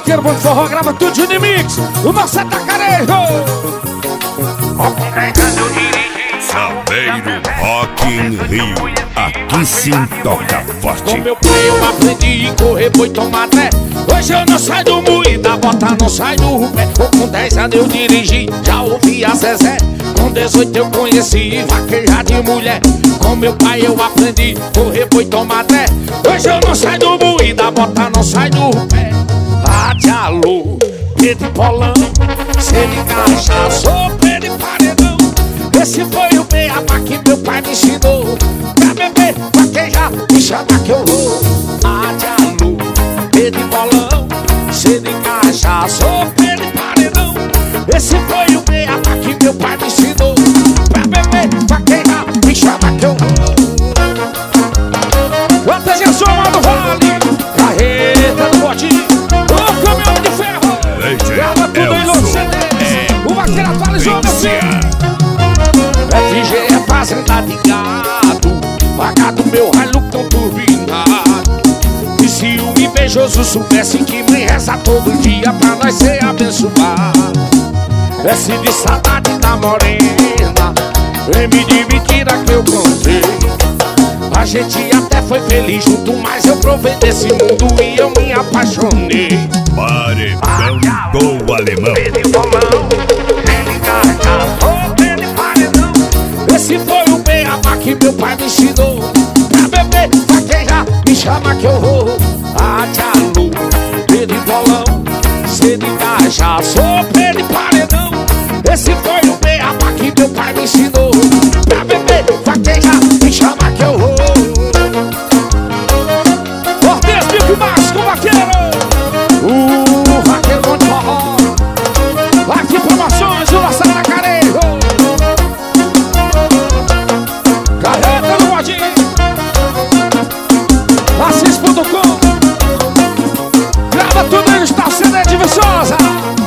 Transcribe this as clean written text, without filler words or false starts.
vaqueiro bom de forró, grava tudo de mix. O nosso é tacarejo. Salveiro Rock in Rio, aqui sim toca forte. Com meu pai eu aprendi a correr, boi tomar tré. Hoje eu não saio do moído, a bota não sai do pé. Com 10 anos eu dirigi, já ouvi a Zezé. Com 18 eu conheci vaquejar de mulher. Com meu pai eu aprendi a correr, boi tomar tré. Hoje eu não saio do moído, a bota não sai do pé. Alô, Pedro Polão, cê de cachaça, sopa de paredão. Esse foi o beabá que meu pai me ensinou. Pra beber, vaquejar, me chama que eu vou. Alô, Pedro Polão, cê de cachaça, sopa de paredão. Esse foi o beabá que meu pai me ensinou. Pra beber, vaquejar, me chama que eu vou. Proteja sua mão do vale, carreta do botinho. Grava tudo aí no CD. O vaqueiro atualizou, meu filho. FG é fazenda de gado, pagado meu raio tão turbinado. E se o invejoso soubesse que me reza todo dia pra nós ser abençoado. S de saudade da morena, M de mentira que eu contei. A gente até foi feliz junto, mas eu provei desse mundo e eu me apaixonei. Paredão do Alemão. Esse foi o beabá que meu pai me ensinou. Pra beber, vaquejar, me chama que eu vou. Alô, Pedro Bolão, cê de cachaça, sopa de paredão. Esse foi o beabá que meu pai me ensinou. Pra beber, vaquejar, me chama que eu vou. Cortez, Pico Márcio, vaqueiro. Vaqueiro bom de forró. Aqui promoções, o nosso tacarejo. Carreta no modinho. Assis.com. Grava tudo aí, está CD de Viçosa.